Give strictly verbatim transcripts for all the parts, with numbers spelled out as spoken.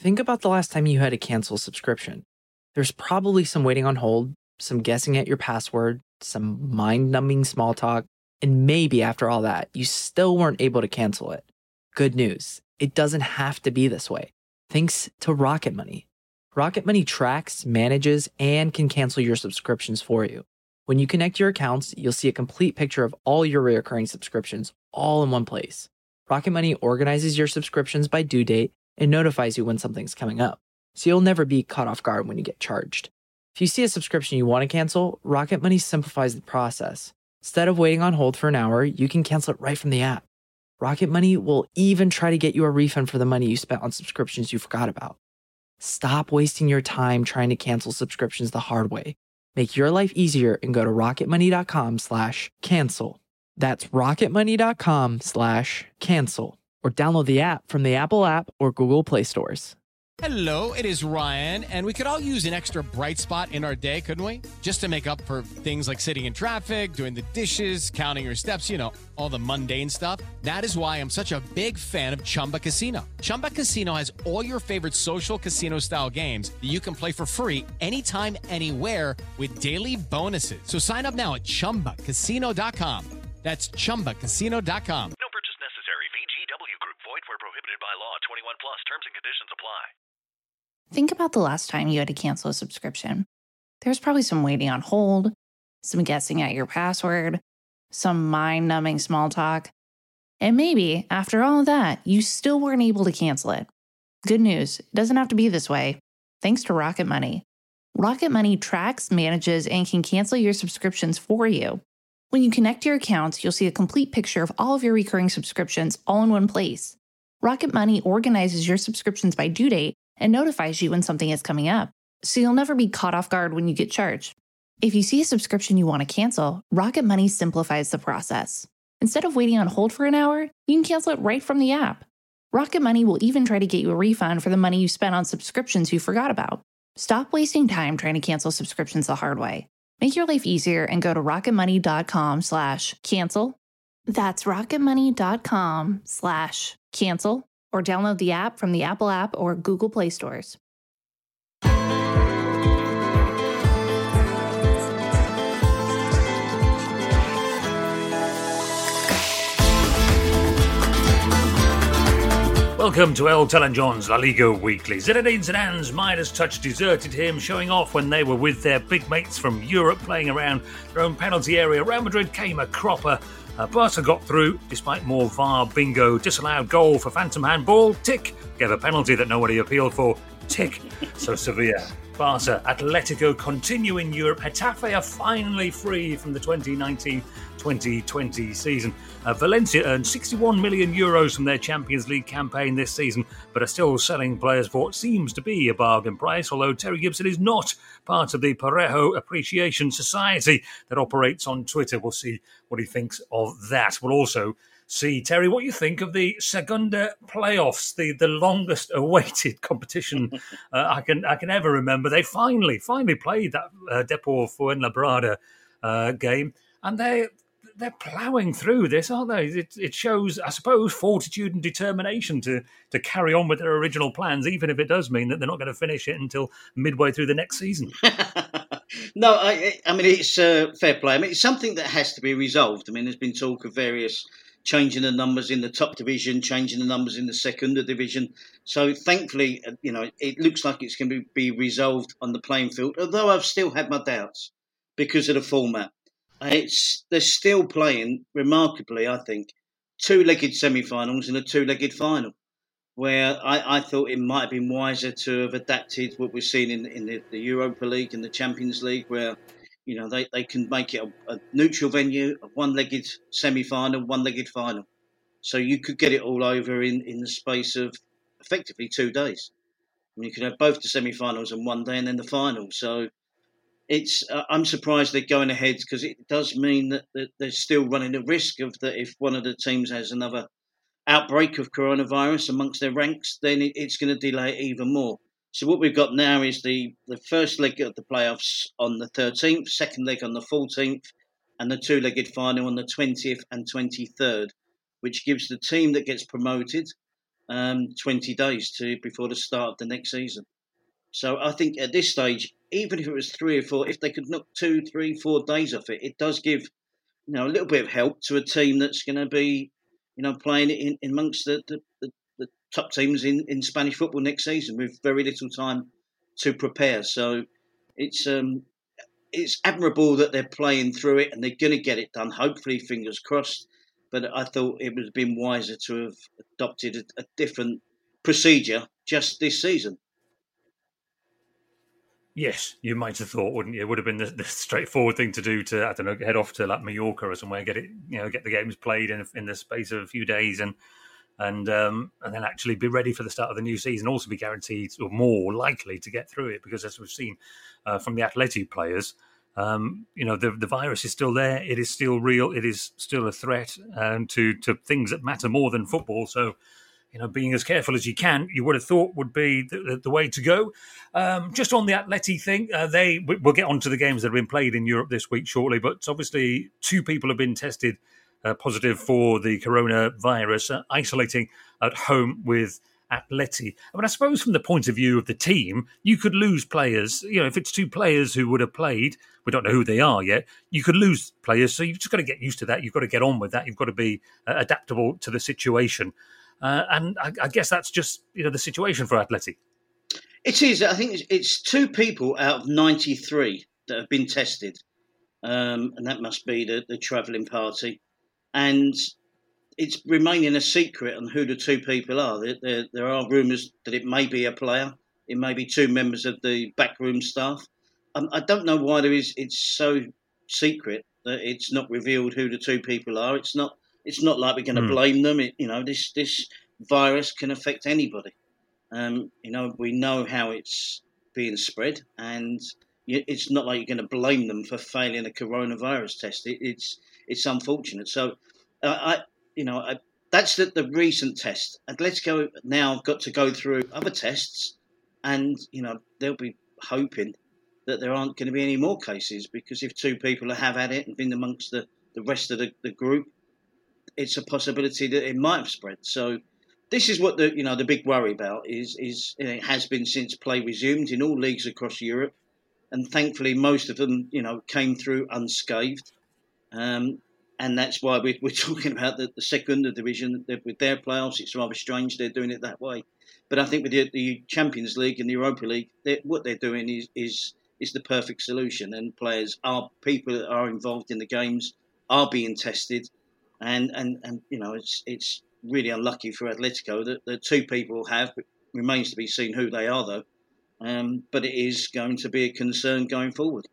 Think about the last time you had to cancel a subscription. There's probably some waiting on hold, some guessing at your password, some mind-numbing small talk, and maybe after all that, you still weren't able to cancel it. Good news, it doesn't have to be this way. Thanks to Rocket Money. Rocket Money tracks, manages, and can cancel your subscriptions for you. When you connect your accounts, you'll see a complete picture of all your recurring subscriptions all in one place. Rocket Money organizes your subscriptions by due date and notifies you when something's coming up, so you'll never be caught off guard when you get charged. If you see a subscription you want to cancel, Rocket Money simplifies the process. Instead of waiting on hold for an hour, you can cancel it right from the app. Rocket Money will even try to get you a refund for the money you spent on subscriptions you forgot about. Stop wasting your time trying to cancel subscriptions the hard way. Make your life easier and go to rocketmoney.com slash cancel. That's rocketmoney.com slash cancel. Or download the app from the Apple app or Google Play stores. Hello, it is Ryan, and we could all use an extra bright spot in our day, couldn't we? Just to make up for things like sitting in traffic, doing the dishes, counting your steps, you know, all the mundane stuff. That is why I'm such a big fan of Chumba Casino. Chumba Casino has all your favorite social casino-style games that you can play for free anytime, anywhere with daily bonuses. So sign up now at chumba casino dot com. That's chumba casino dot com. No purchase necessary. V G W Group. Void where prohibited by law. twenty-one plus. Terms and conditions apply. Think about the last time you had to cancel a subscription. There's probably some waiting on hold, some guessing at your password, some mind-numbing small talk, and maybe, after all of that, you still weren't able to cancel it. Good news, it doesn't have to be this way, thanks to Rocket Money. Rocket Money tracks, manages, and can cancel your subscriptions for you. When you connect your accounts, you'll see a complete picture of all of your recurring subscriptions all in one place. Rocket Money organizes your subscriptions by due date and notifies you when something is coming up, so you'll never be caught off guard when you get charged. If you see a subscription you want to cancel, Rocket Money simplifies the process. Instead of waiting on hold for an hour, you can cancel it right from the app. Rocket Money will even try to get you a refund for the money you spent on subscriptions you forgot about. Stop wasting time trying to cancel subscriptions the hard way. Make your life easier and go to rocketmoney.com slash cancel. That's rocketmoney.com slash cancel. Or download the app from the Apple app or Google Play stores. Welcome to Elton John's La Liga Weekly. Zinedine Zidane's Midas touch deserted him, showing off when they were with their big mates from Europe playing around their own penalty area. Real Madrid came a cropper. Uh, Barca got through despite more V A R bingo. Disallowed goal for phantom handball. Tick. Gave a penalty that nobody appealed for. Tick. So Sevilla. Barca. Atletico continue in Europe. Getafe are finally free from the twenty nineteen twenty twenty season. Uh, Valencia earned sixty-one million euros from their Champions League campaign this season, but are still selling players for what seems to be a bargain price, although Terry Gibson is not part of the Parejo Appreciation Society that operates on Twitter. We'll see what he thinks of that. We'll also see, Terry, what you think of the Segunda playoffs, the, the longest awaited competition uh, I can I can ever remember. They finally, finally played that uh, Depor Fuenlabrada uh, game, and they they're ploughing through this, aren't they? It, it shows, I suppose, fortitude and determination to, to carry on with their original plans, even if it does mean that they're not going to finish it until midway through the next season. No, I, I mean, it's uh, fair play. I mean, it's something that has to be resolved. I mean, there's been talk of various changing the numbers in the top division, changing the numbers in the second division. So thankfully, you know, it looks like it's going to be resolved on the playing field, although I've still had my doubts because of the format. It's they're still playing, remarkably, I think, two-legged semi-finals and a two-legged final, where I, I thought it might have been wiser to have adapted what we're seeing in, in the, the Europa League and the Champions League, where, you know, they, they can make it a, a neutral venue, a one-legged semi-final, one-legged final. So you could get it all over in, in the space of effectively two days. I mean, you could have both the semi-finals on one day and then the final. So it's uh, I'm surprised they're going ahead, because it does mean that, that they're still running the risk of that if one of the teams has another outbreak of coronavirus amongst their ranks, then it, it's going to delay it even more. So what we've got now is the, the first leg of the playoffs on the thirteenth, second leg on the fourteenth, and the two-legged final on the twentieth and twenty-third, which gives the team that gets promoted um, twenty days to before the start of the next season. So I think at this stage, even if it was three or four, if they could knock two, three, four days off it, it does give you know a little bit of help to a team that's going to be you know playing in, in amongst the, the, the, the top teams in, in Spanish football next season with very little time to prepare. So it's um, it's admirable that they're playing through it and they're going to get it done. Hopefully, fingers crossed. But I thought it would have been wiser to have adopted a, a different procedure just this season. Yes, you might have thought, wouldn't you? It would have been the, the straightforward thing to do to, I don't know, head off to like Mallorca or somewhere, get it, you know, get the games played in in the space of a few days, and and um, and then actually be ready for the start of the new season. Also, be guaranteed or more likely to get through it, because as we've seen uh, from the Atleti players, um, you know, the the virus is still there. It is still real. It is still a threat um, to to things that matter more than football. So, you know, being as careful as you can, you would have thought would be the, the way to go. Um, just on the Atleti thing, uh, they we'll get on to the games that have been played in Europe this week shortly, but obviously two people have been tested uh, positive for the coronavirus, uh, isolating at home with Atleti. I mean, I suppose from the point of view of the team, you could lose players. You know, if it's two players who would have played, we don't know who they are yet, you could lose players. So you've just got to get used to that. You've got to get on with that. You've got to be uh, adaptable to the situation. Uh, and I, I guess that's just, you know, the situation for Atleti. It is. I think it's, it's two people out of ninety-three that have been tested. Um, and that must be the, the travelling party. And it's remaining a secret on who the two people are. There, there, there are rumours that it may be a player. It may be two members of the backroom staff. Um, I don't know why there is. It's so secret that it's not revealed who the two people are. It's not. It's not like we're going to mm. blame them. It, you know, this this virus can affect anybody. Um, you know, we know how it's being spread, and it's not like you're going to blame them for failing a coronavirus test. It, it's it's unfortunate. So, uh, I you know I, that's the, the recent test. Atletico now got to go through other tests, and you know they'll be hoping that there aren't going to be any more cases, because if two people have had it and been amongst the, the rest of the, the group, it's a possibility that it might have spread. So this is what the you know the big worry about is is it has been since play resumed in all leagues across Europe, and thankfully most of them you know came through unscathed, um, and that's why we're, we're talking about the, the second division with their playoffs. It's rather strange they're doing it that way, but I think with the, the Champions League and the Europa League, they're, what they're doing is is is the perfect solution, and players are people that are involved in the games are being tested. And, and and you know it's it's really unlucky for Atletico that the two people have. But remains to be seen who they are, though. Um, but it is going to be a concern going forward.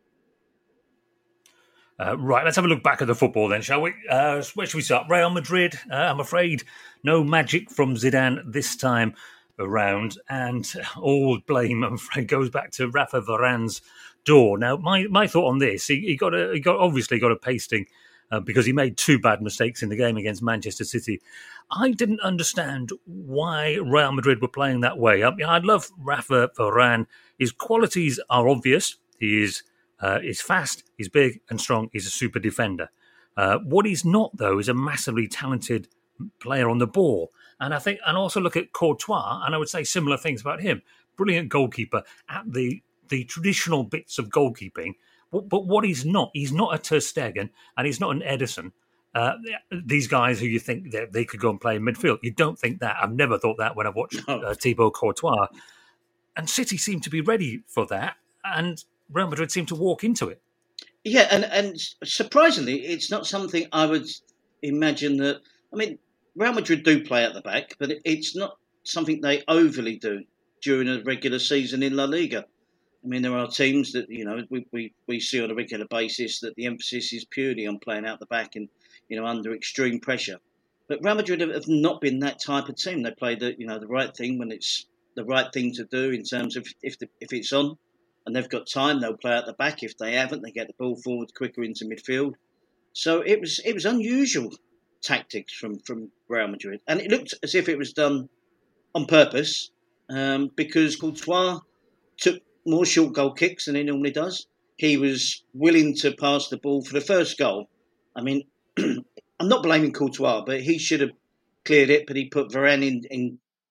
Uh, right, let's have a look back at the football then, shall we? Uh, where should we start? Real Madrid. Uh, I'm afraid no magic from Zidane this time around, and all blame, I'm afraid, goes back to Rafa Varane's door. Now, my, my thought on this, he, he got a he got obviously got a pasting. Uh, because he made two bad mistakes in the game against Manchester City. I didn't understand why Real Madrid were playing that way. I mean, I love Rafa Varane. His qualities are obvious. He is uh, he's fast, he's big and strong. He's a super defender. Uh, what he's not, though, is a massively talented player on the ball. And I think, and also look at Courtois, and I would say similar things about him. Brilliant goalkeeper at the the traditional bits of goalkeeping. But what he's not, he's not a Ter Stegen and he's not an Edison. Uh, these guys who you think that they could go and play in midfield. You don't think that. I've never thought that when I've watched uh, Thibaut Courtois. And City seemed to be ready for that, and Real Madrid seemed to walk into it. Yeah, and, and surprisingly, it's not something I would imagine that... I mean, Real Madrid do play at the back, but it's not something they overly do during a regular season in La Liga. I mean, there are teams that, you know, we, we, we see on a regular basis that the emphasis is purely on playing out the back and, you know, under extreme pressure. But Real Madrid have not been that type of team. They play the, you know, the right thing when it's the right thing to do in terms of if the, if it's on and they've got time, they'll play out the back. If they haven't, they get the ball forward quicker into midfield. So it was it was unusual tactics from, from Real Madrid. And it looked as if it was done on purpose um, because Courtois took more short goal kicks than he normally does. He was willing to pass the ball for the first goal. I mean, I'm not blaming Courtois, but he should have cleared it, but he put Varane in, in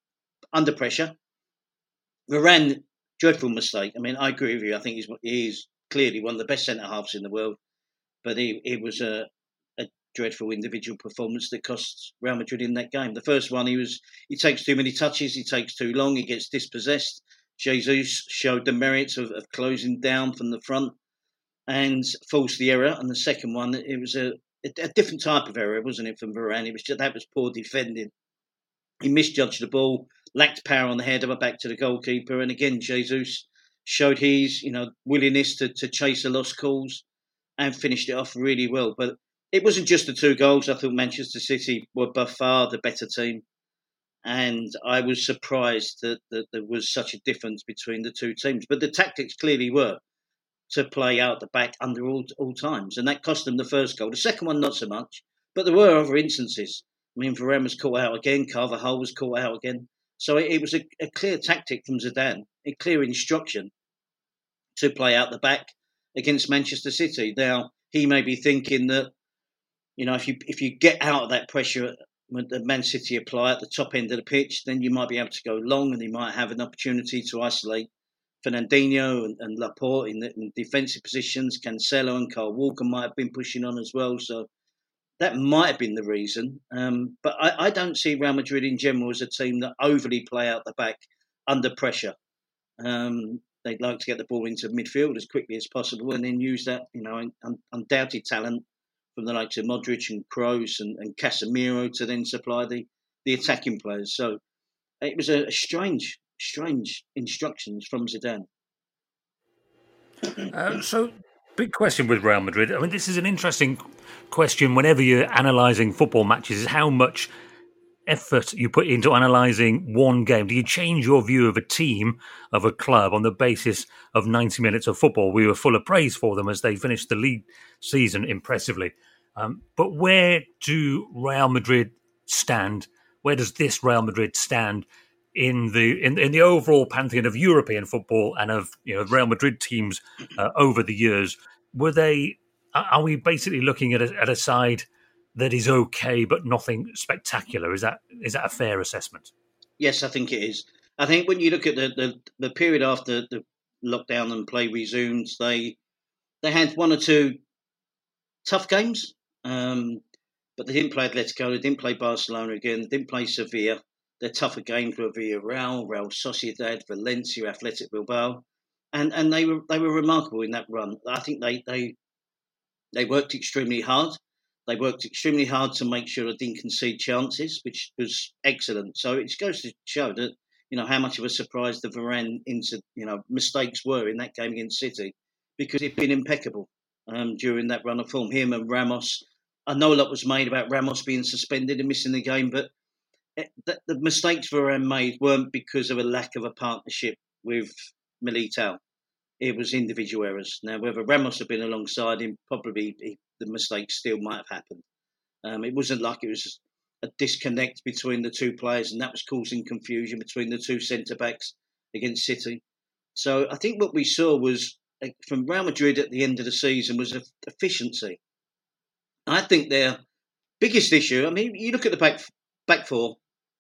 under pressure. Varane, dreadful mistake. I mean, I agree with you. I think he's he's clearly one of the best centre halves in the world, but he it was a, a dreadful individual performance that cost Real Madrid in that game. The first one, he was he takes too many touches, he takes too long, he gets dispossessed. Jesus showed the merits of, of closing down from the front and forced the error. And the second one, it was a, a different type of error, wasn't it, from Varane? It was just, that was poor defending. He misjudged the ball, lacked power on the header back to the goalkeeper. And again, Jesus showed his, you know, willingness to, to chase the lost cause and finished it off really well. But it wasn't just the two goals. I thought Manchester City were by far the better team. And I was surprised that, that there was such a difference between the two teams. But the tactics clearly were to play out the back under all, all times. And that cost them the first goal. The second one, not so much. But there were other instances. I mean, Varane was caught out again. Carvajal was caught out again. So it, it was a, a clear tactic from Zidane, a clear instruction to play out the back against Manchester City. Now, he may be thinking that, you know, if you if you get out of that pressure when the Man City apply at the top end of the pitch, then you might be able to go long and you might have an opportunity to isolate Fernandinho and, and Laporte in, the, in defensive positions. Cancelo and Kyle Walker might have been pushing on as well. So that might have been the reason. Um, but I, I don't see Real Madrid in general as a team that overly play out the back under pressure. Um, they'd like to get the ball into midfield as quickly as possible and then use that, you know, un- undoubted talent from the likes of Modric and Kroos and, and Casemiro to then supply the, the attacking players. So it was a, a strange, strange instructions from Zidane. Uh, so, big question with Real Madrid. I mean, this is an interesting question whenever you're analysing football matches, is how much effort you put into analysing one game. Do you change your view of a team, of a club, on the basis of ninety minutes of football? We were full of praise for them as they finished the league season impressively. Um, but where do Real Madrid stand? Where does this Real Madrid stand in the in, in the overall pantheon of European football and of, you know, Real Madrid teams uh, over the years? Were they? Are we basically looking at a, at a side that is okay but nothing spectacular? Is that is that a fair assessment? Yes, I think it is. I think when you look at the, the, the period after the lockdown and play resumed, they they had one or two tough games, um, but they didn't play Atletico, they didn't play Barcelona again, they didn't play Sevilla. Their tougher games were Villarreal, Real Sociedad, Valencia, Athletic Bilbao, and and they were they were remarkable in that run. I think they they they worked extremely hard. They worked extremely hard to make sure they didn't concede chances, which was excellent. So it goes to show that, you know, how much of a surprise the Varane into, you know, mistakes were in that game against City, because he'd been impeccable um, during that run of form. Him and Ramos. I know a lot was made about Ramos being suspended and missing the game, but the, the mistakes Varane made weren't because of a lack of a partnership with Militao. It was individual errors. Now, whether Ramos had been alongside him, probably he, the mistake still might have happened. Um, it wasn't like it was a disconnect between the two players, and that was causing confusion between the two centre-backs against City. So I think what we saw was, from Real Madrid at the end of the season, was efficiency. I think their biggest issue, I mean, you look at the back back four,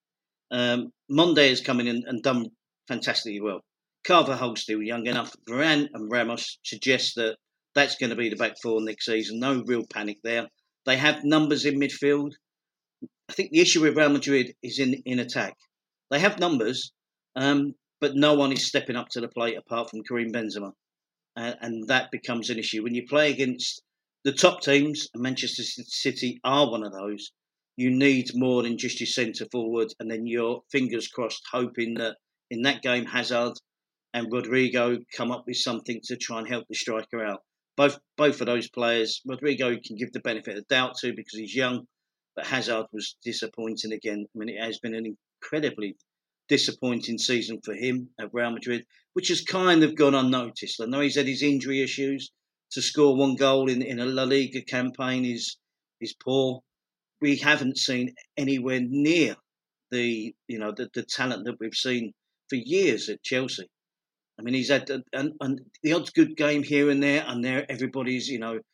um, Monde has come in and, and done fantastically well. Carvajal's still young enough. Varane and Ramos suggest that that's going to be the back four next season. No real panic there. They have numbers in midfield. I think the issue with Real Madrid is in, in attack. They have numbers, um, but no one is stepping up to the plate apart from Karim Benzema. Uh, and that becomes an issue. When you play against the top teams, and Manchester City are one of those, you need more than just your centre forward, and then your fingers crossed, hoping that in that game Hazard and Rodrigo come up with something to try and help the striker out. Both both of those players, Rodrigo can give the benefit of doubt to because he's young, but Hazard was disappointing again. I mean, it has been an incredibly disappointing season for him at Real Madrid, which has kind of gone unnoticed. I know he's had his injury issues. To score one goal in, in a La Liga campaign is is poor. We haven't seen anywhere near the you know the, the talent that we've seen for years at Chelsea. I mean, he's had an, an, the odds good game here and there, and there everybody's, you know,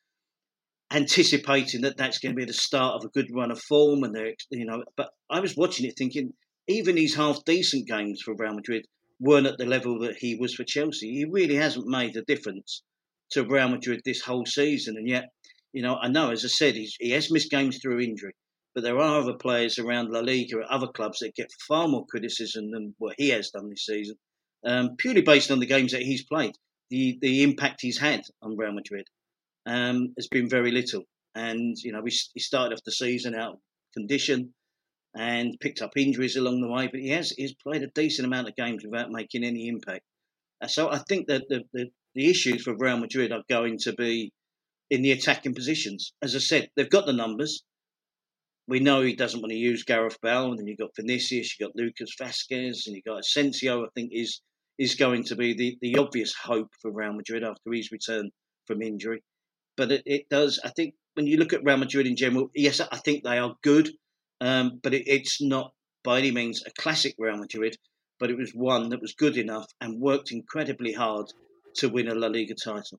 anticipating that that's going to be the start of a good run of form. And they're, you know, but I was watching it thinking even his half-decent games for Real Madrid weren't at the level that he was for Chelsea. He really hasn't made a difference to Real Madrid this whole season. And yet, you know, I know, as I said, he's, he has missed games through injury. But there are other players around La Liga at other clubs that get far more criticism than what he has done this season, um, purely based on the games that he's played. The the impact he's had on Real Madrid um, has been very little. And, you know, he, he started off the season out of condition and picked up injuries along the way, but he has he's played a decent amount of games without making any impact. So I think that the, the, the issues for Real Madrid are going to be in the attacking positions. As I said, they've got the numbers. We know he doesn't want to use Gareth Bale, and then you've got Vinicius, you've got Lucas Vazquez, and you've got Asensio, I think is is going to be the, the obvious hope for Real Madrid after his return from injury. But it, it does, I think, when you look at Real Madrid in general, yes, I think they are good, um, but it, it's not by any means a classic Real Madrid, but it was one that was good enough and worked incredibly hard to win a La Liga title.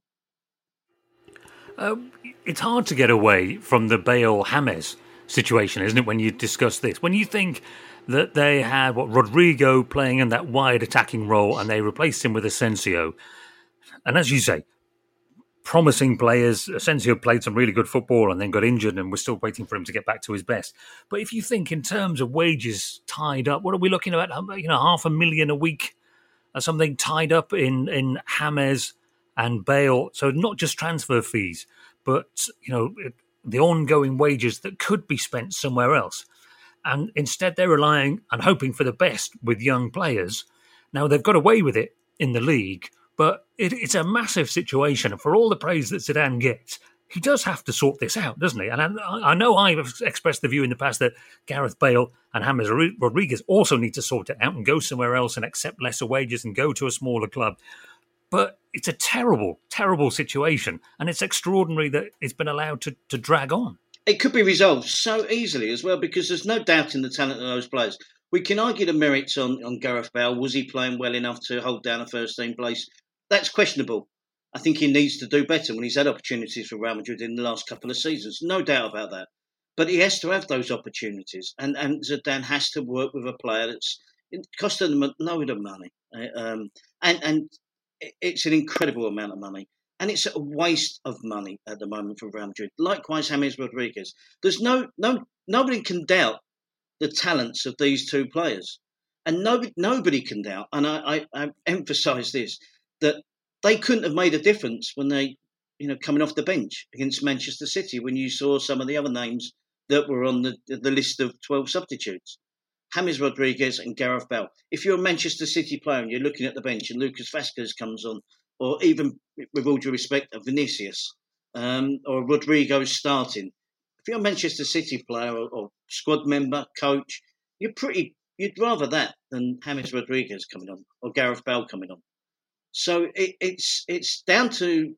Uh, it's hard to get away from the Bale-James situation, isn't it, when you discuss this? When you think that they had, what, Rodrigo playing in that wide attacking role and they replaced him with Asensio. And as you say, promising players. Asensio played some really good football and then got injured and we're still waiting for him to get back to his best. But if you think in terms of wages tied up, what are we looking at? You know, half a million a week or something tied up in, in James and Bale. So not just transfer fees, but, you know, the ongoing wages that could be spent somewhere else. And instead they're relying and hoping for the best with young players. Now, they've got away with it in the league, but it, it's a massive situation. And for all the praise that Zidane gets, he does have to sort this out, doesn't he? And I, I know I've expressed the view in the past that Gareth Bale and James Rodriguez also need to sort it out and go somewhere else and accept lesser wages and go to a smaller club. But it's a terrible, terrible situation. And it's extraordinary that it's been allowed to, to drag on. It could be resolved so easily as well, because there's no doubt in the talent of those players. We can argue the merits on, on Gareth Bale. Was he playing well enough to hold down a first-team place? That's questionable. I think he needs to do better when he's had opportunities for Real Madrid in the last couple of seasons. No doubt about that. But he has to have those opportunities. And, and Zidane has to work with a player that's costing them a load of money. Um, and, and it's an incredible amount of money. And it's a waste of money at the moment for Real Madrid. Likewise, James Rodriguez. There's no, no, nobody can doubt the talents of these two players. And nobody, nobody can doubt, and I, I, I emphasise this, that they couldn't have made a difference when they, you know, coming off the bench against Manchester City when you saw some of the other names that were on the, the list of twelve substitutes. James Rodriguez and Gareth Bale. If you're a Manchester City player and you're looking at the bench and Lucas Vazquez comes on, or even, with all due respect, a Vinicius um, or Rodrigo starting, if you're a Manchester City player or, or squad member, coach, you're pretty, you'd rather that than James Rodriguez coming on or Gareth Bale coming on. So it, it's it's down to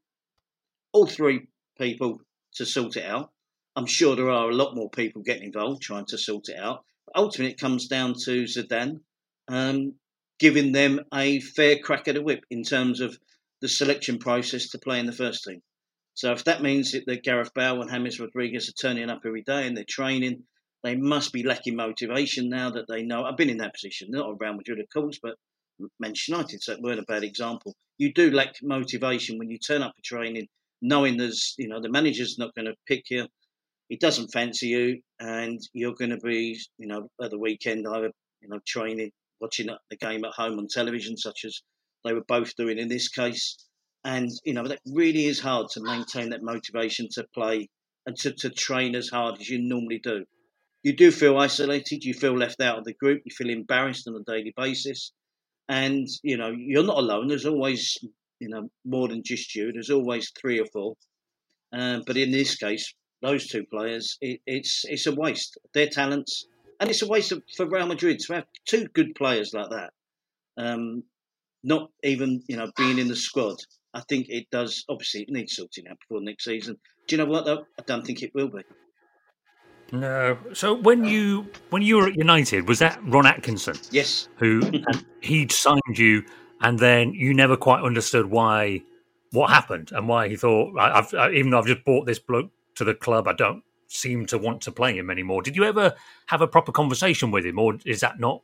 all three people to sort it out. I'm sure there are a lot more people getting involved trying to sort it out. But ultimately, it comes down to Zidane um, giving them a fair crack at the whip in terms of the selection process to play in the first team. So if that means that Gareth Bale and James Rodriguez are turning up every day and they're training, they must be lacking motivation now that they know. I've been in that position, not around Madrid, of course, but Manchester United, so it weren't a bad example. You do lack motivation when you turn up for training, knowing there's, you know, the manager's not going to pick you, he doesn't fancy you, and you're going to be, you know, at the weekend either, you know, training, watching the game at home on television, such as they were both doing in this case. And, you know, that really is hard to maintain that motivation to play and to, to train as hard as you normally do. You do feel isolated, you feel left out of the group, you feel embarrassed on a daily basis. And, you know, you're not alone. There's always, you know, more than just you. There's always three or four. Um, but in this case, those two players, it, it's it's a waste of their talents. And it's a waste of, for Real Madrid to have two good players like that. Um, not even, you know, being in the squad. I think it does, obviously, it needs sorting out before next season. Do you know what, though? I don't think it will be. No. So when you when you were at United, was that Ron Atkinson? Yes. Who he'd signed you, and then you never quite understood why, what happened, and why he thought, I've, I, even though I've just brought this bloke to the club, I don't seem to want to play him anymore. Did you ever have a proper conversation with him, or is that not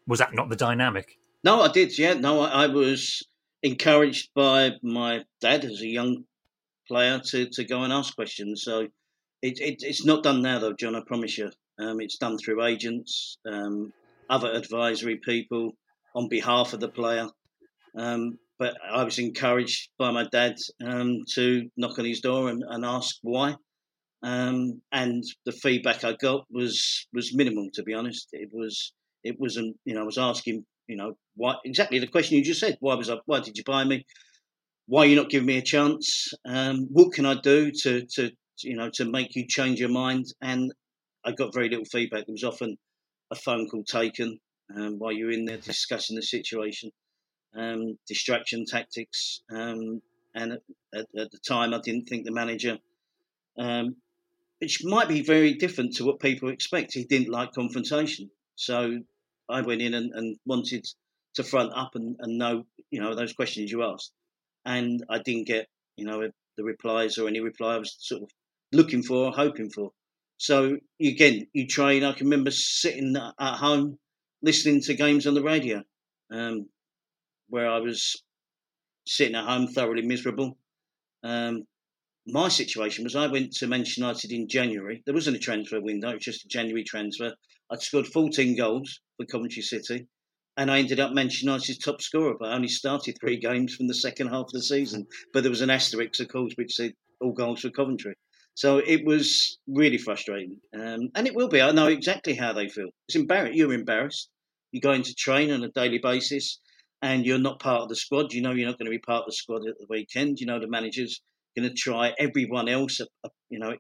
was that not the dynamic? No, I did. Yeah, no, I, I was encouraged by my dad as a young player to, to go and ask questions. So it, it, it's not done now, though, John. I promise you. Um, it's done through agents, um, other advisory people on behalf of the player. Um, but I was encouraged by my dad um, to knock on his door and, and ask why. Um, and the feedback I got was was minimal, to be honest. It was it wasn't, you know, I was asking, you know, why exactly the question you just said. Why was I? Why did you buy me? Why are you not giving me a chance? Um, what can I do to to you know to make you change your mind? And I got very little feedback. There was often a phone call taken um, while you were in there discussing the situation, um, distraction tactics, um, and at, at, at the time I didn't think the manager. Um, which might be very different to what people expect. He didn't like confrontation. So I went in and, and wanted to front up and, and know, you know, those questions you asked. And I didn't get, you know, the replies or any reply I was sort of looking for or hoping for. So, again, you train. I can remember sitting at home listening to games on the radio um, where I was sitting at home thoroughly miserable. Um, My situation was I went to Manchester United in January. There wasn't a transfer window, it was just a January transfer. I'd scored fourteen goals for Coventry City, and I ended up Manchester United's top scorer, but I only started three games from the second half of the season. But there was an asterisk, of course, which said all goals for Coventry. So it was really frustrating. Um, and it will be. I know exactly how they feel. It's embarrassing. You're embarrassed. You go into train on a daily basis, and you're not part of the squad. You know you're not going to be part of the squad at the weekend. You know the manager's going to try everyone else, you know,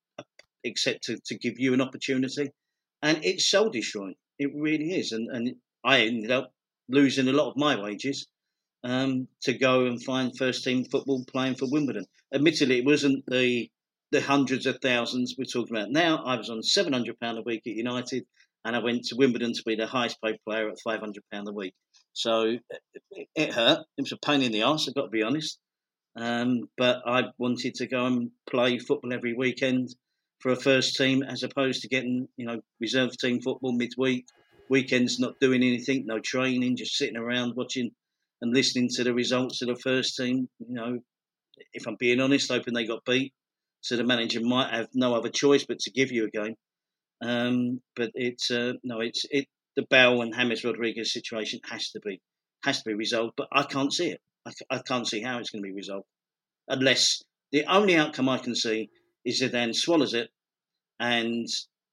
except to, to give you an opportunity. And it's soul destroying. It really is. And, and I ended up losing a lot of my wages um, to go and find first team football playing for Wimbledon. Admittedly, it wasn't the the hundreds of thousands we're talking about now. I was on seven hundred pounds a week at United, and I went to Wimbledon to be the highest paid player at five hundred pounds a week. So it, it hurt. It was a pain in the arse, I've got to be honest. Um, but I wanted to go and play football every weekend for a first team, as opposed to getting, you know, reserve team football midweek, weekends not doing anything, no training, just sitting around watching and listening to the results of the first team. You know, if I'm being honest, hoping they got beat, so the manager might have no other choice but to give you a game. Um, but it's uh, no, it's it. The Bell and James Rodriguez situation has to be has to be resolved, but I can't see it. I, I can't see how it's going to be resolved, unless the only outcome I can see is Zidane swallows it and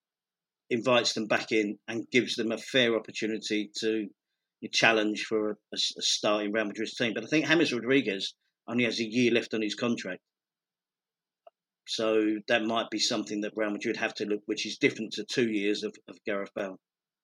invites them back in and gives them a fair opportunity to challenge for a, a, a start in Real Madrid's team. But I think James Rodriguez only has a year left on his contract, so that might be something that Real Madrid have to look, which is different to two years of, of Gareth Bale.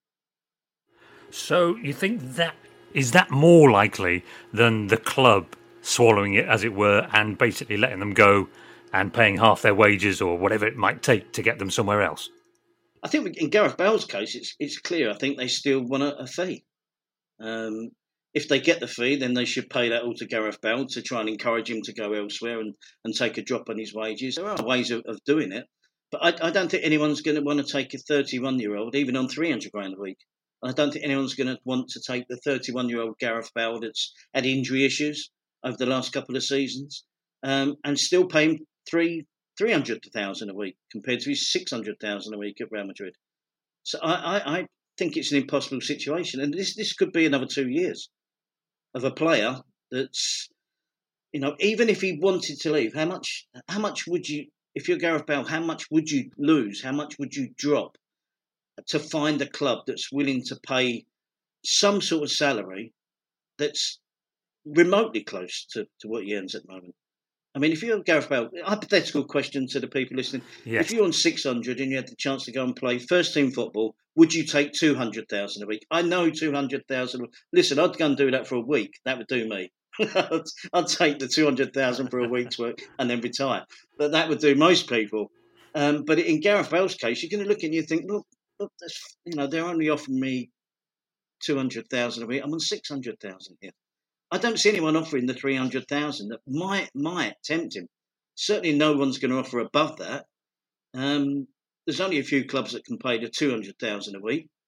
So you think that is that more likely than the club swallowing it, as it were, and basically letting them go and paying half their wages or whatever it might take to get them somewhere else? I think in Gareth Bale's case, it's it's clear. I think they still want a, a fee. Um, if they get the fee, then they should pay that all to Gareth Bale to try and encourage him to go elsewhere and, and take a drop on his wages. There are ways of, of doing it, but I, I don't think anyone's going to want to take a thirty-one-year-old, even on three hundred grand a week. I don't think anyone's going to want to take the thirty-one-year-old Gareth Bale that's had injury issues over the last couple of seasons um, and still pay him three three hundred thousand a week compared to his six hundred thousand a week at Real Madrid. So I, I, I think it's an impossible situation, and this this could be another two years of a player that's, you know, even if he wanted to leave, how much how much would you, if you're Gareth Bale, how much would you lose? How much would you drop to find a club that's willing to pay some sort of salary that's remotely close to, to what he earns at the moment? I mean, if you're Gareth Bale, hypothetical question to the people listening, yes. If you're on six hundred and you had the chance to go and play first team football, would you take two hundred thousand a week? I know two hundred thousand. Listen, I'd go and do that for a week. That would do me. I'd, I'd take the two hundred thousand for a week's work and then retire. But that would do most people. Um, but in Gareth Bale's case, you're going to look and you think, look, look that's, you know, they're only offering me two hundred thousand a week. I'm on six hundred thousand here. I don't see anyone offering the three hundred thousand that might might tempt him. Certainly no one's going to offer above that. Um, there's only a few clubs that can pay the two hundred thousand a week.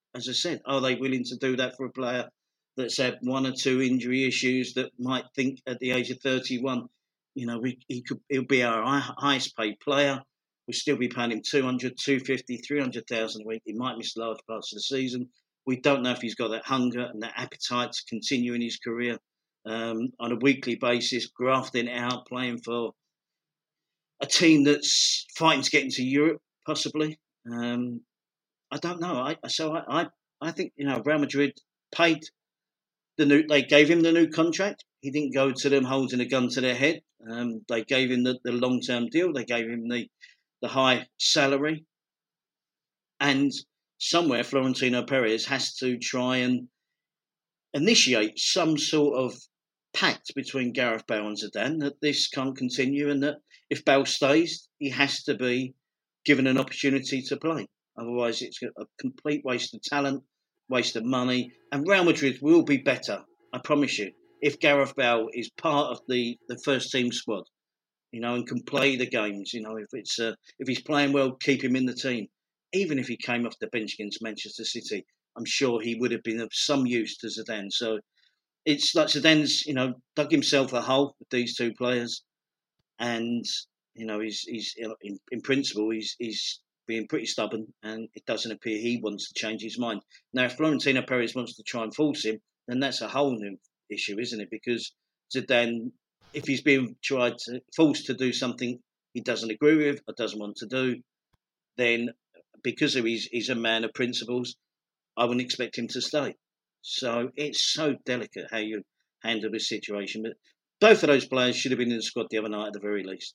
as I said, are they willing to do that for a player that's had one or two injury issues that might think at the age of thirty-one, you know, we, he could, he'll be our highest paid player. We'll still be paying him two hundred, two fifty, three hundred thousand a week. He might miss large parts of the season. We don't know if he's got that hunger and that appetite to continue in his career um, on a weekly basis, grafting out, playing for a team that's fighting to get into Europe, possibly. Um, I don't know. I, so I, I, I think, you know, Real Madrid paid the new. They gave him the new contract. He didn't go to them holding a gun to their head. Um, they gave him the, the long-term deal. They gave him the, the high salary. And somewhere Florentino Perez has to try and initiate some sort of pact between Gareth Bale and Zidane that this can't continue, and that if Bale stays, he has to be given an opportunity to play. Otherwise, it's a complete waste of talent, waste of money. And Real Madrid will be better, I promise you, if Gareth Bale is part of the, the first team squad, you know, and can play the games. You know, if it's uh, if he's playing well, keep him in the team. Even if he came off the bench against Manchester City, I'm sure he would have been of some use to Zidane. So it's like Zidane's, you know, dug himself a hole with these two players, and you know, he's he's in, in principle he's he's being pretty stubborn, and it doesn't appear he wants to change his mind. Now, if Florentino Perez wants to try and force him, then that's a whole new issue, isn't it? Because Zidane, if he's being tried to forced to do something he doesn't agree with or doesn't want to do, then because of he's he's a man of principles, I wouldn't expect him to stay. So it's so delicate how you handle this situation. But both of those players should have been in the squad the other night at the very least.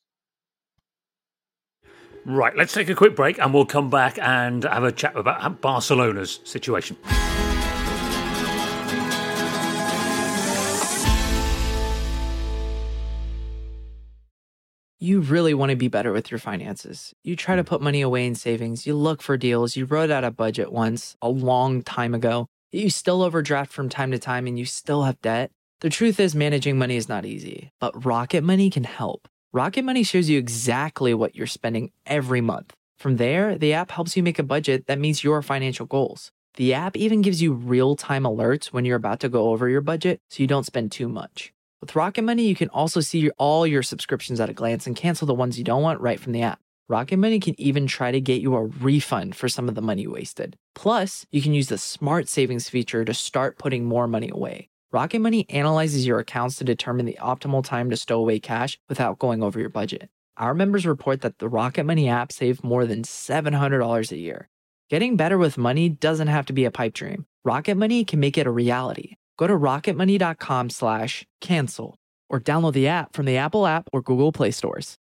Right, let's take a quick break and we'll come back and have a chat about Barcelona's situation. You really want to be better with your finances. You try to put money away in savings. You look for deals. You wrote out a budget once a long time ago. You still overdraft from time to time and you still have debt. The truth is, managing money is not easy, but Rocket Money can help. Rocket Money shows you exactly what you're spending every month. From there, the app helps you make a budget that meets your financial goals. The app even gives you real-time alerts when you're about to go over your budget so you don't spend too much. With Rocket Money, you can also see all your subscriptions at a glance and cancel the ones you don't want right from the app. Rocket Money can even try to get you a refund for some of the money you wasted. Plus, you can use the Smart Savings feature to start putting more money away. Rocket Money analyzes your accounts to determine the optimal time to stow away cash without going over your budget. Our members report that the Rocket Money app saved more than seven hundred dollars a year. Getting better with money doesn't have to be a pipe dream. Rocket Money can make it a reality. Go to rocketmoney.com slash cancel or download the app from the Apple app or Google Play stores.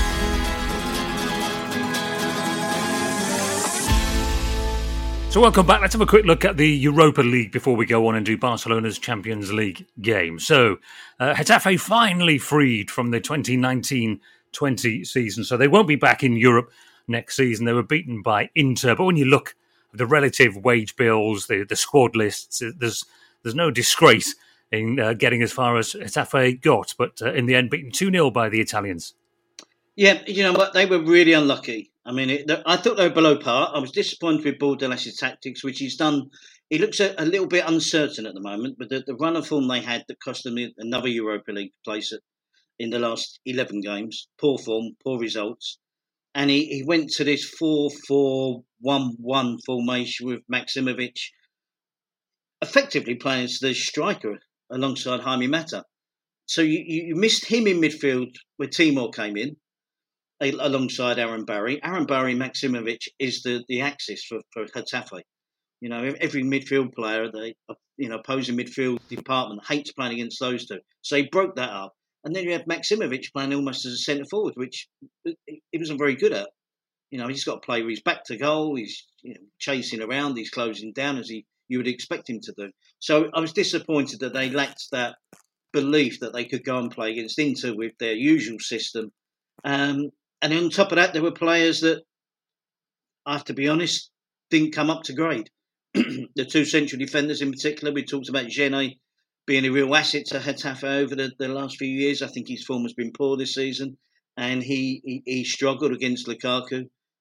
So welcome back. Let's have a quick look at the Europa League before we go on and do Barcelona's Champions League game. So uh, Getafe finally freed from the twenty nineteen twenty season. So they won't be back in Europe next season. They were beaten by Inter. But when you look at the relative wage bills, the, the squad lists, there's there's no disgrace in uh, getting as far as Getafe got. But uh, in the end, beaten two nil by the Italians. Yeah, you know what? They were really unlucky. I mean, it, I thought they were below par. I was disappointed with Bordelais' tactics, which he's done. He looks a, a little bit uncertain at the moment, but the, the run of form they had that cost them another Europa League place at, in the last eleven games. Poor form, poor results. And he, he went to this four four one one formation with Maksimovic effectively playing as the striker alongside Jaime Mata. So you, you missed him in midfield where Timor came in, alongside Aaron Barry. Aaron Barry, Maksimovic is the, the axis for, for Getafe. You know, every midfield player, the you know opposing midfield department hates playing against those two. So he broke that up. And then you have Maksimovic playing almost as a centre forward, which he wasn't very good at. You know, he's got to play with his back to goal. He's you know, chasing around. He's closing down as he you would expect him to do. So I was disappointed that they lacked that belief that they could go and play against Inter with their usual system. Um, and on top of that, there were players that, I have to be honest, didn't come up to grade. The two central defenders in particular, we talked about Gene being a real asset to Getafe over the, the last few years. I think his form has been poor this season, and he, he, he struggled against Lukaku.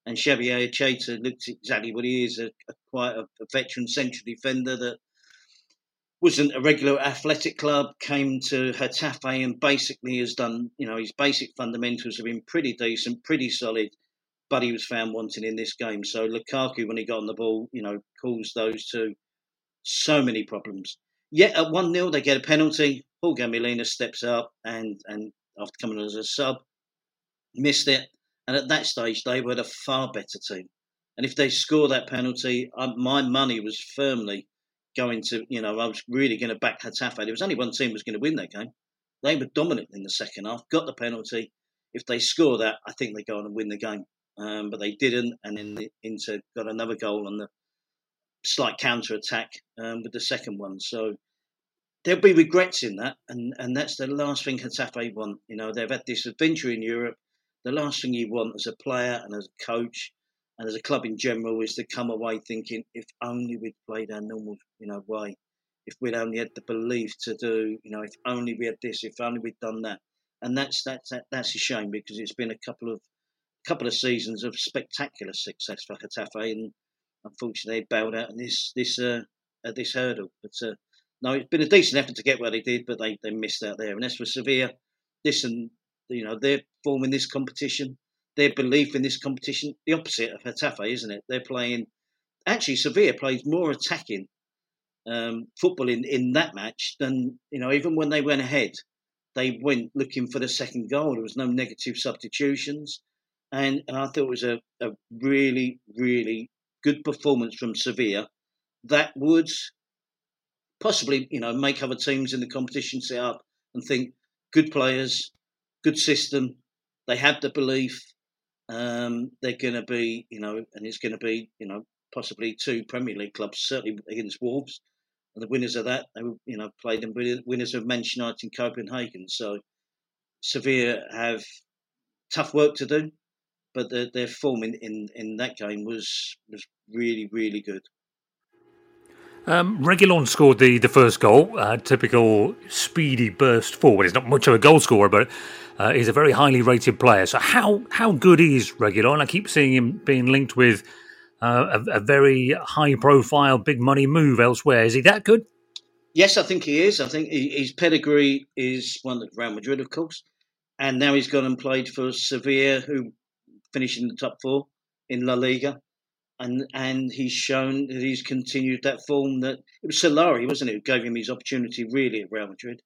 And Xavier Cheta looked exactly what he is, a, a quite a, a veteran central defender that wasn't a regular athletic club, came to Getafe and basically has done, you know, his basic fundamentals have been pretty decent, pretty solid, but he was found wanting in this game. So Lukaku, when he got on the ball, you know, caused those two so many problems. Yet at one nil, they get a penalty. Jorge Molina steps up and, and after coming on as a sub, missed it. And at that stage, they were the far better team. And if they score that penalty, uh, my money was firmly going to, you know, I was really going to back Getafe. There was only one team who was going to win that game. They were dominant in the second half, got the penalty. If they score that, I think they go on and win the game. Um, but they didn't, and then the Inter got another goal on the slight counter-attack um, with the second one. So there'll be regrets in that, and, and that's the last thing Getafe want. You know, they've had this adventure in Europe. The last thing you want as a player and as a coach and as a club in general is to come away thinking, if only we'd played our normal, you know, way, if we'd only had the belief to do, you know, if only we had this, if only we'd done that. And that's that's that, that's a shame, because it's been a couple of couple of seasons of spectacular success for Getafe, and unfortunately they bailed out in this this uh, at this hurdle. But uh, no, it's been a decent effort to get where they did, but they, they missed out there. And as for Sevilla, listen, you know, their form in this competition, their belief in this competition, the opposite of Getafe, isn't it? They're playing, actually Sevilla plays more attacking um, football in, in that match than, you know, even when they went ahead, they went looking for the second goal. There was no negative substitutions. And, and I thought it was a, a really, really good performance from Sevilla that would possibly, you know, make other teams in the competition sit up and think, good players, good system, they have the belief, um, they're going to be, you know, and it's going to be, you know, possibly two Premier League clubs, certainly against Wolves. And the winners of that, they will, you know, play them winners of Manchester United in Copenhagen. So Sevilla have tough work to do, but their, their form in, in, in that game was was really, really good. Um, Reguilón scored the, the first goal, uh, typical speedy burst forward. He's not much of a goal scorer, but uh, he's a very highly rated player. So how how good is Reguilón? I keep seeing him being linked with uh, a, a very high-profile, big-money move elsewhere. Is he that good? Yes, I think he is. I think he, his pedigree is one of Real Madrid, of course. And now he's gone and played for Sevilla, who finished in the top four in La Liga. And and he's shown that he's continued that form that it was Solari, wasn't it, who gave him his opportunity really at Real Madrid.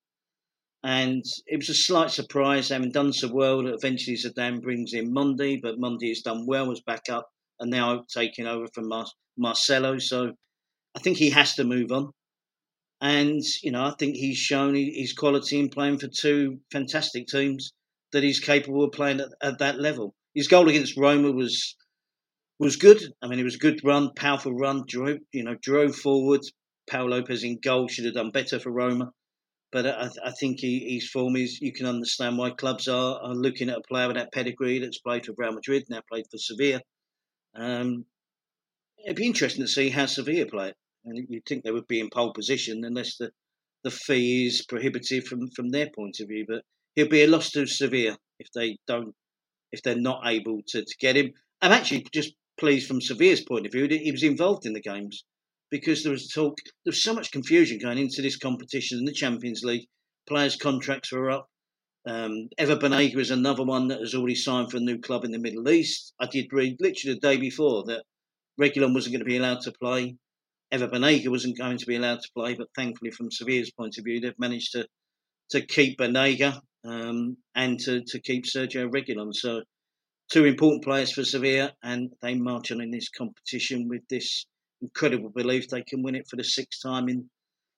And it was a slight surprise, having done so well, that eventually Zidane brings in Mendy, but Mendy has done well, was back up, and now taking over from Mar- Marcelo. So I think he has to move on. And, you know, I think he's shown his quality in playing for two fantastic teams, that he's capable of playing at, at that level. His goal against Roma was... was good. I mean, it was a good run, powerful run, drove, you know, drove forward. Pau Lopez in goal should have done better for Roma. But I, I think he, his form is, you can understand why clubs are, are looking at a player with that pedigree that's played for Real Madrid, now played for Sevilla. Um, it'd be interesting to see how Sevilla play it. And you'd think they would be in pole position unless the, the fee is prohibitive from, from their point of view. But he'll be a loss to Sevilla if they don't, if they're not able to, to get him. I'm actually just pleased from Sevilla's point of view that he was involved in the games, because there was talk, there was so much confusion going into this competition in the Champions League. Players' contracts were up. Um, Ever Banega is another one that has already signed for a new club in the Middle East. I did read literally the day before that Reguilón wasn't going to be allowed to play. Ever Banega wasn't going to be allowed to play, but thankfully from Sevilla's point of view, they've managed to to keep Banega um, and to, to keep Sergio Reguilón. So two important players for Sevilla, and they march on in this competition with this incredible belief they can win it for the sixth time in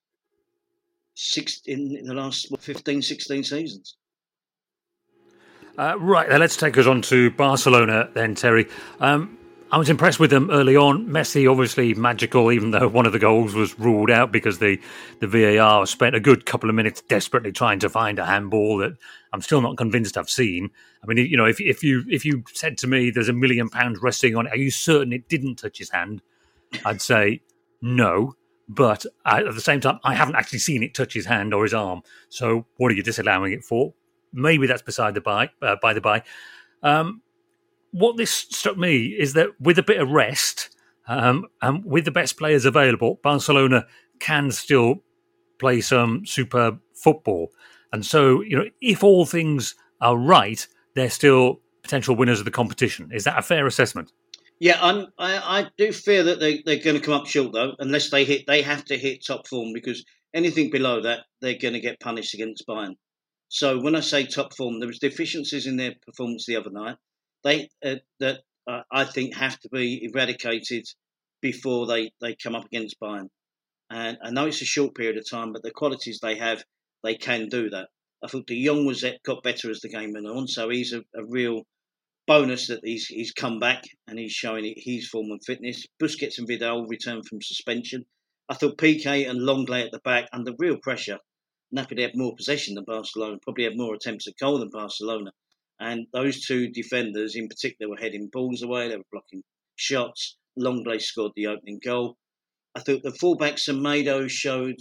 six in, in the last what, fifteen, sixteen seasons. Uh, right, now let's take us on to Barcelona then, Terry. Um, I was impressed with them early on. Messi, obviously magical, even though one of the goals was ruled out because the, the V A R spent a good couple of minutes desperately trying to find a handball that I'm still not convinced I've seen. I mean, you know, if if you if you said to me there's a million pounds resting on it, are you certain it didn't touch his hand? I'd say no. But I, at the same time, I haven't actually seen it touch his hand or his arm. So what are you disallowing it for? Maybe that's beside the by, uh, by the by. Um, what this struck me is that with a bit of rest, um, and with the best players available, Barcelona can still play some superb football. And so, you know, if all things are right, they're still potential winners of the competition. Is that a fair assessment? Yeah, I'm, I, I do fear that they, they're going to come up short, though, unless they hit. They have to hit top form, because anything below that, they're going to get punished against Bayern. So when I say top form, there was deficiencies in their performance the other night. They uh, that uh, I think have to be eradicated before they, they come up against Bayern. And I know it's a short period of time, but the qualities they have, they can do that. I thought De Jong was got better as the game went on, so he's a, a real bonus that he's he's come back and he's showing his form and fitness. Busquets and Vidal returned from suspension. I thought P K and Longley at the back under real pressure. Napoli had more possession than Barcelona, probably had more attempts at goal than Barcelona. And those two defenders in particular were heading balls away, they were blocking shots. Longley scored the opening goal. I thought the fullback Semedo showed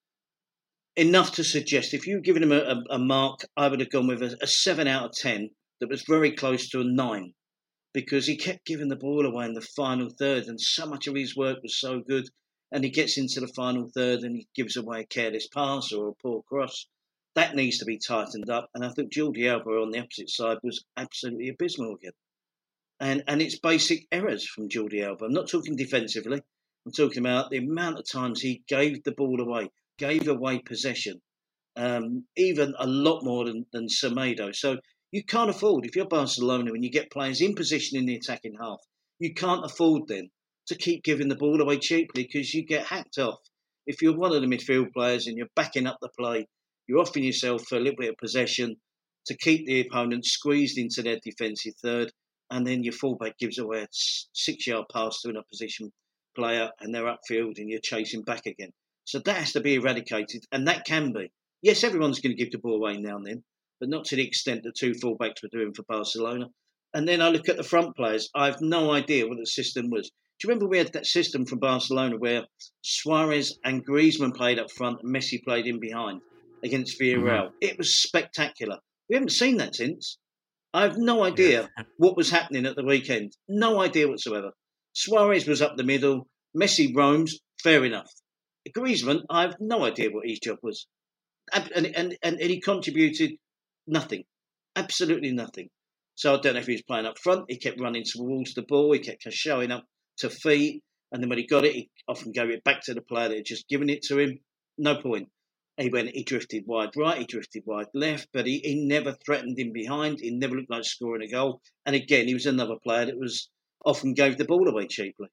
enough to suggest, if you were giving him a, a, a mark, I would have gone with a, a seven out of ten that was very close to a nine, because he kept giving the ball away in the final third, and so much of his work was so good. And he gets into the final third and he gives away a careless pass or a poor cross. That needs to be tightened up. And I think Jordi Alba on the opposite side was absolutely abysmal again. And and it's basic errors from Jordi Alba. I'm not talking defensively. I'm talking about the amount of times he gave the ball away, gave away possession, um, even a lot more than, than Semedo. So you can't afford, if you're Barcelona, when you get players in position in the attacking half, you can't afford then to keep giving the ball away cheaply, because you get hacked off. If you're one of the midfield players and you're backing up the play, you're offering yourself for a little bit of possession to keep the opponent squeezed into their defensive third, and then your fullback gives away a six-yard pass to an opposition player and they're upfield and you're chasing back again. So that has to be eradicated, and that can be. Yes, everyone's going to give the ball away now and then, but not to the extent that two fullbacks were doing for Barcelona. And then I look at the front players. I have no idea what the system was. Do you remember we had that system from Barcelona where Suarez and Griezmann played up front and Messi played in behind against Villarreal? Mm-hmm. It was spectacular. We haven't seen that since. I have no idea what was happening at the weekend. No idea whatsoever. Suarez was up the middle. Messi roams. Fair enough. Griezmann, I have no idea what his job was. And, and, and, and he contributed nothing. Absolutely nothing. So I don't know if he was playing up front. He kept running towards the ball. He kept showing up to feet, and then when he got it, he often gave it back to the player that had just given it to him. No point. He went, he drifted wide right, he drifted wide left, but he, he never threatened him behind. He never looked like scoring a goal. And again, he was another player that was often gave the ball away cheaply.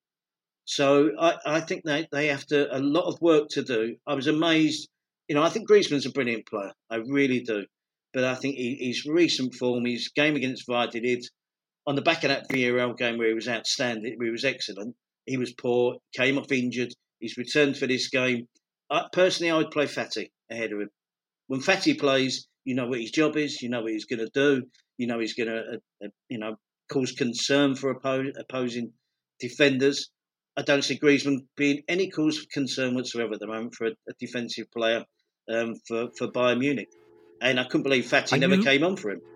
So I, I think they, they have to, a lot of work to do. I was amazed. You know, I think Griezmann's a brilliant player. I really do. But I think he, his recent form, his game against Valladolid, on the back of that Villarreal game where he was outstanding, where he was excellent, he was poor, came off injured, he's returned for this game. I, personally, I would play Fati ahead of him. When Fati plays, you know what his job is, you know what he's going to do, you know he's going to, uh, uh, you know, cause concern for oppo- opposing defenders. I don't see Griezmann being any cause for concern whatsoever at the moment for a, a defensive player um, for, for Bayern Munich. And I couldn't believe Fati never you... came on for him.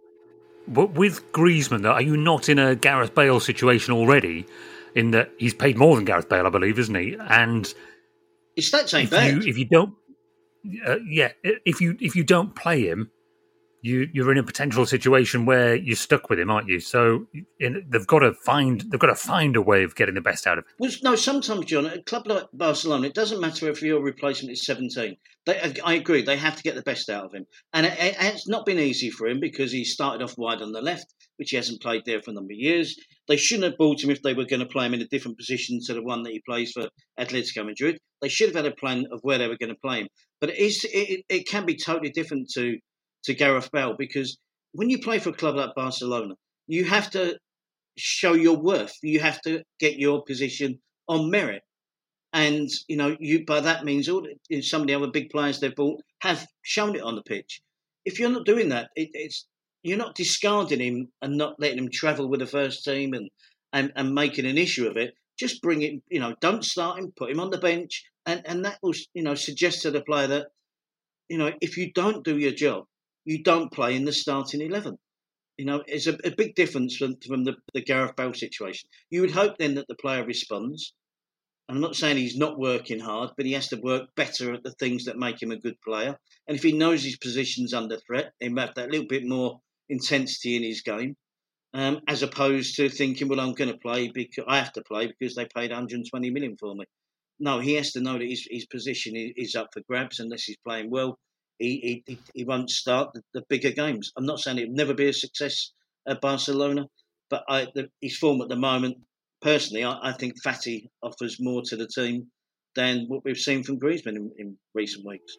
But with Griezmann, though, are you not in a Gareth Bale situation already, in that he's paid more than Gareth Bale, I believe, isn't he? And his stats ain't if bad. You, if you don't, uh, yeah, if you if you don't play him, you you're in a potential situation where you're stuck with him, aren't you? So in, they've got to find they've got to find a way of getting the best out of him. Well, no, sometimes, John, at a club like Barcelona, it doesn't matter if your replacement is seventeen. They, I agree, they have to get the best out of him. And it, it, it's not been easy for him because he started off wide on the left, which he hasn't played there for a number of years. They shouldn't have bought him if they were going to play him in a different position to the one that he plays for Atletico Madrid. They should have had a plan of where they were going to play him. But it, is, it, it can be totally different to, to Gareth Bale, because when you play for a club like Barcelona, you have to show your worth. You have to get your position on merit. And, you know, you by that means all some of the other big players they've bought have shown it on the pitch. If you're not doing that, it, it's you're not discarding him and not letting him travel with the first team and, and, and making an issue of it. Just bring him, you know, don't start him, put him on the bench. And, and that will, you know, suggest to the player that, you know, if you don't do your job, you don't play in the starting eleven. You know, it's a, a big difference from, from the, the Gareth Bale situation. You would hope then that the player responds. I'm not saying he's not working hard, but he has to work better at the things that make him a good player. And if he knows his position's under threat, he might have that little bit more intensity in his game, um, as opposed to thinking, well, I'm going to play because I have to play because they paid one hundred twenty million for me. No, he has to know that his, his position is, is up for grabs unless he's playing well. He he, he won't start the, the bigger games. I'm not saying it'll never be a success at Barcelona, but I, the, his form at the moment, personally, I, I think Fati offers more to the team than what we've seen from Griezmann in, in recent weeks.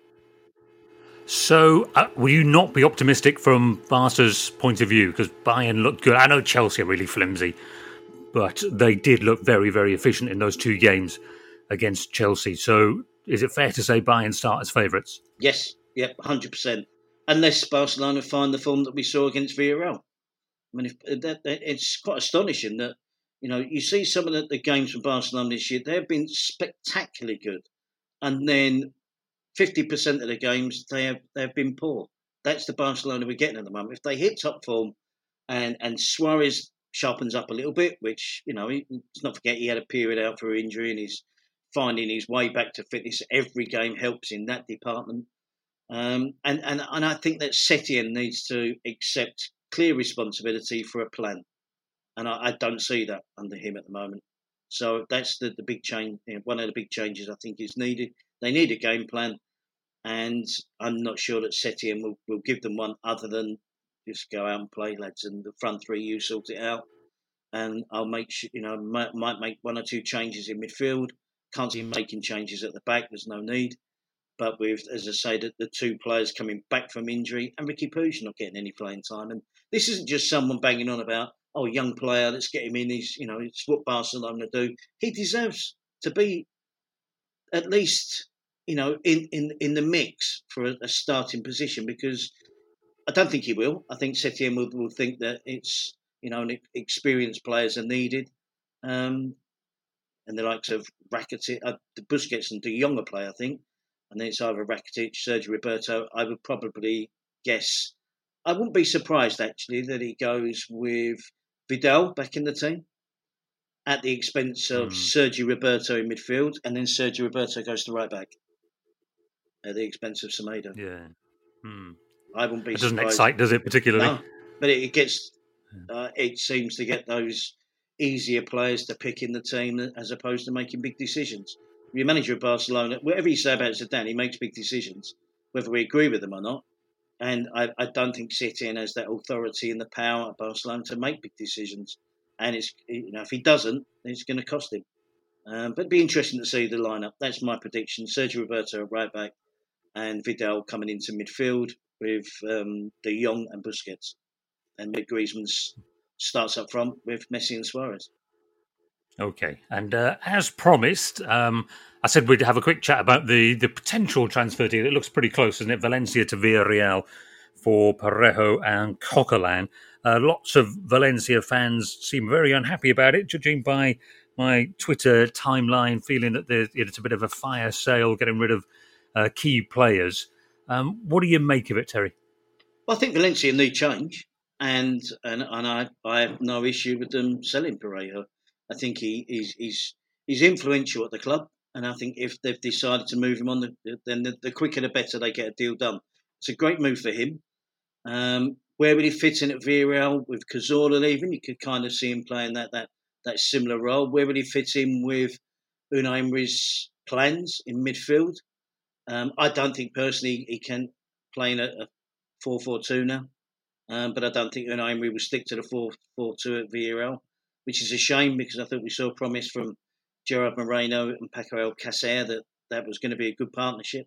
So, uh, will you not be optimistic from Barca's point of view? Because Bayern looked good. I know Chelsea are really flimsy, but they did look very, very efficient in those two games against Chelsea. So, is it fair to say Bayern start as favourites? Yes. Yep, one hundred percent. Unless Barcelona find the form that we saw against Villarreal. I mean, if, that, that, it's quite astonishing that, you know, you see some of the, the games from Barcelona this year, they've been spectacularly good. And then fifty percent of the games, they have they've been poor. That's the Barcelona we're getting at the moment. If they hit top form and, and Suarez sharpens up a little bit, which, you know, he, let's not forget he had a period out for injury and he's finding his way back to fitness. Every game helps in that department. Um, and, and, and I think that Setien needs to accept clear responsibility for a plan. And I, I don't see that under him at the moment. So that's the, the big change. You know, one of the big changes I think is needed. They need a game plan. And I'm not sure that Setien will, will give them one other than just go out and play, lads. And the front three, you sort it out. And I'll make sure, you know, might, might make one or two changes in midfield. Can't see him making changes at the back. There's no need. But with, as I say, the, the two players coming back from injury and Ricky Puig not getting any playing time. And this isn't just someone banging on about, oh, young player, let's get him in. He's, you know, it's what Barcelona do. He deserves to be at least, you know, in, in, in the mix for a, a starting position because I don't think he will. I think Setien will, will think that it's, you know, experienced players are needed. Um, and the likes of Rakitic, uh, the Busquets and De Jong play, I think. And then it's either Rakitic, Sergio Roberto. I would probably guess. I wouldn't be surprised, actually, that he goes with Vidal back in the team at the expense of mm. Sergio Roberto in midfield. And then Sergio Roberto goes to right back at the expense of Semedo. Yeah. Hmm. I wouldn't be it doesn't surprised. excite, does it, particularly? No, but it, it gets, uh, it seems to get those easier players to pick in the team as opposed to making big decisions. You're manager of Barcelona, whatever you say about Zidane, he makes big decisions, whether we agree with them or not. And I, I don't think Setien has that authority and the power at Barcelona to make big decisions. And it's, you know, if he doesn't, it's going to cost him. Um, but it'd be interesting to see the lineup. That's my prediction. Sergio Roberto at right back and Vidal coming into midfield with um, De Jong and Busquets. And Griezmann starts up front with Messi and Suarez. Okay, and uh, as promised, um, I said we'd have a quick chat about the, the potential transfer deal. It looks pretty close, isn't it? Valencia to Villarreal for Parejo and Coquelin. Uh, lots of Valencia fans seem very unhappy about it, judging by my Twitter timeline, feeling that there's, it's a bit of a fire sale, getting rid of uh, key players. Um, what do you make of it, Terry? Well, I think Valencia need change, and and, and I, I have no issue with them selling Parejo. I think he, he's, he's he's influential at the club, and I think if they've decided to move him on, the, then the, the quicker the better they get a deal done. It's a great move for him. Um, where would he fit in at Villarreal with Cazorla leaving? You could kind of see him playing that that that similar role. Where would he fit in with Unai Emery's plans in midfield? Um, I don't think personally he can play in a, a four four two now, um, but I don't think Unai Emery will stick to the four four two at Villarreal, which is a shame because I thought we saw promise from Gerard Moreno and Paco Alcacer that that was going to be a good partnership.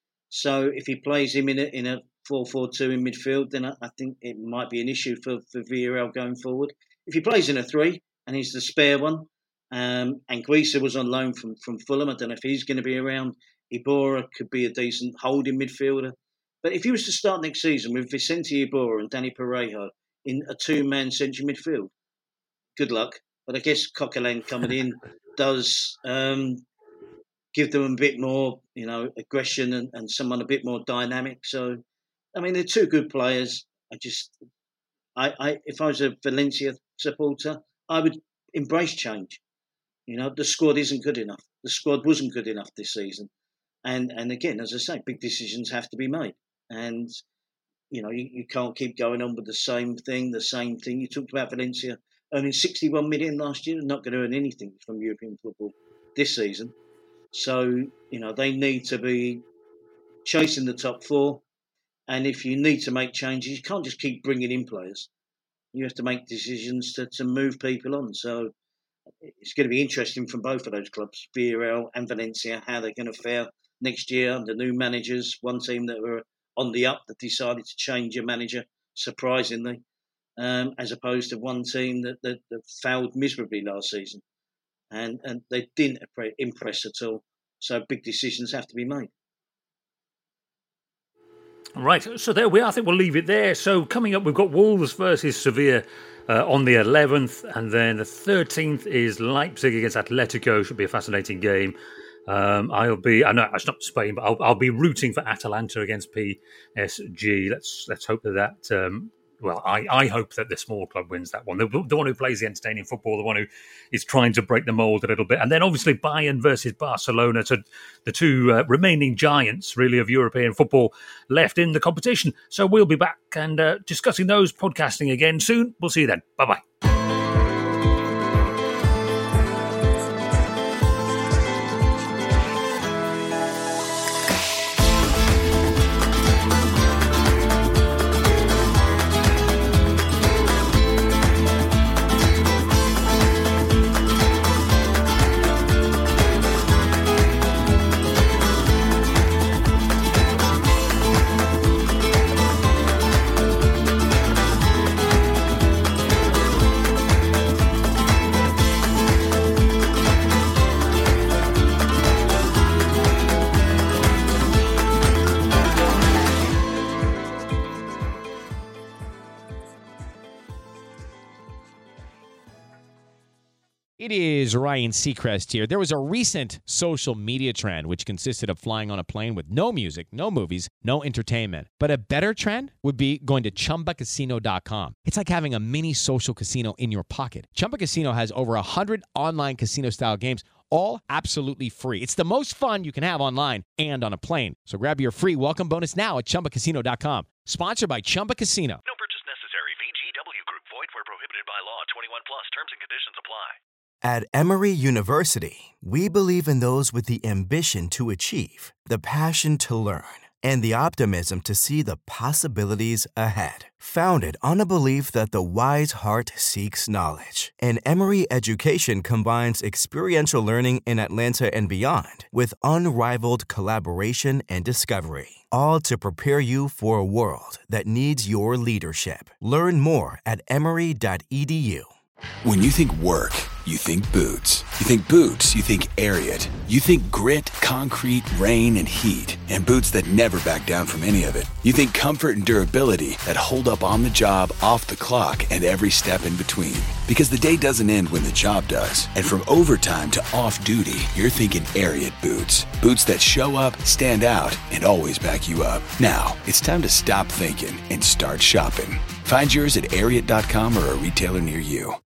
So if he plays him in a, in a four four two in midfield, then I, I think it might be an issue for, for Villarreal going forward. If he plays in a three and he's the spare one, um, and Guisa was on loan from, from Fulham, I don't know if he's going to be around. Iborra could be a decent holding midfielder. But if he was to start next season with Vicente Iborra and Danny Parejo in a two-man central midfield, good luck. But I guess Coquelin coming in does um, give them a bit more, you know, aggression and, and someone a bit more dynamic. So, I mean, they're two good players. I just, I, I, if I was a Valencia supporter, I would embrace change. You know, the squad isn't good enough. The squad wasn't good enough this season. And and again, as I say, big decisions have to be made. And, you know, you, you can't keep going on with the same thing, the same thing. You talked about Valencia earning sixty-one million last year, not going to earn anything from European football this season. So, you know, they need to be chasing the top four. And if you need to make changes, you can't just keep bringing in players. You have to make decisions to, to move people on. So it's going to be interesting from both of those clubs, Villarreal and Valencia, how they're going to fare next year under new managers. One team that were on the up that decided to change a manager, surprisingly, um, as opposed to one team that, that, that failed miserably last season. And, and they didn't impress at all. So big decisions have to be made. Right, so there we are. I think we'll leave it there. So coming up, we've got Wolves versus Sevilla uh, on the eleventh, and then the thirteenth is Leipzig against Atletico. Should be a fascinating game. Um, I'll be, I know it's not Spain, but I'll, I'll be rooting for Atalanta against P S G. Let's let's hope that that. Um, well, I, I hope that the small club wins that one. The, the one who plays the entertaining football, the one who is trying to break the mould a little bit. And then obviously Bayern versus Barcelona, to the two uh, remaining giants, really, of European football left in the competition. So we'll be back and uh, discussing those, podcasting again soon. We'll see you then. Bye-bye. It is Ryan Seacrest here. There was a recent social media trend which consisted of flying on a plane with no music, no movies, no entertainment. But a better trend would be going to Chumba Casino dot com. It's like having a mini social casino in your pocket. Chumba Casino has over one hundred online casino-style games, all absolutely free. It's the most fun you can have online and on a plane. So grab your free welcome bonus now at Chumba Casino dot com. Sponsored by Chumba Casino. No purchase necessary. V G W Group. Void where prohibited by law. twenty-one plus. Terms and conditions apply. At Emory University, we believe in those with the ambition to achieve, the passion to learn, and the optimism to see the possibilities ahead. Founded on a belief that the wise heart seeks knowledge, and Emory education combines experiential learning in Atlanta and beyond with unrivaled collaboration and discovery, all to prepare you for a world that needs your leadership. Learn more at emory dot e d u. When you think work, you think boots. You think boots, you think Ariat. You think grit, concrete, rain, and heat. And boots that never back down from any of it. You think comfort and durability that hold up on the job, off the clock, and every step in between. Because the day doesn't end when the job does. And from overtime to off-duty, you're thinking Ariat boots. Boots that show up, stand out, and always back you up. Now, it's time to stop thinking and start shopping. Find yours at ariat dot com or a retailer near you.